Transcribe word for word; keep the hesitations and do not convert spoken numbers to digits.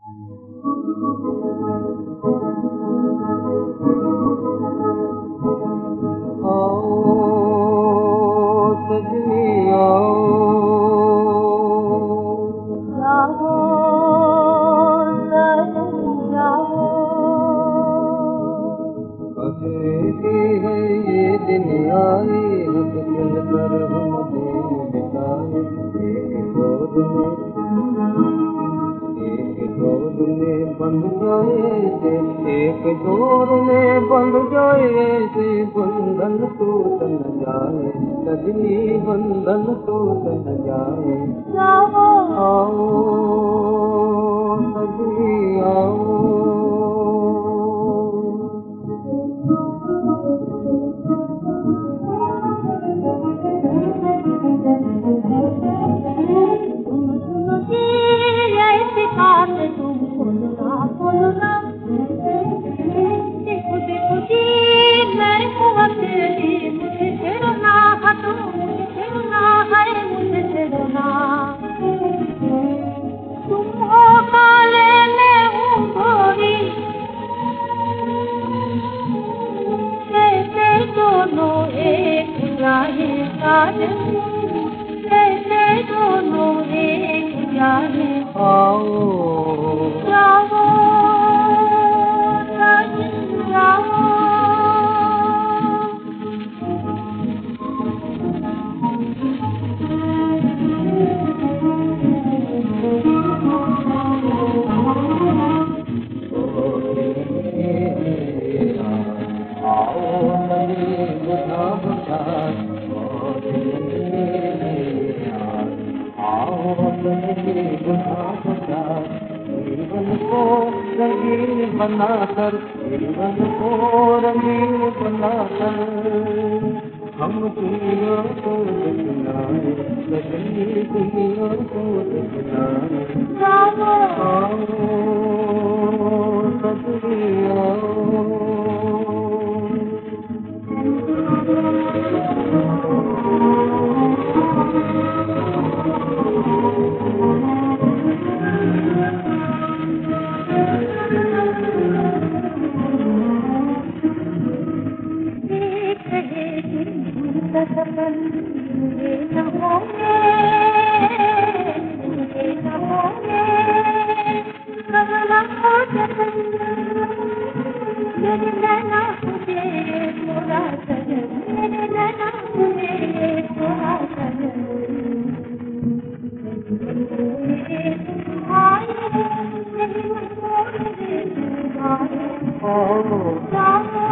बंद जाए से एक दौर में बंद जाए से बंधन टूट न जाए, कभी बंधन टूट न जाए। आओ कभी आओ, जीवन को रंगीन बनाकर, जीवन को रंगीन बनाकर हम दुनिया को दिखलाए, बदली दुनिया को दिखलाए। आओ कभी आओ, oh,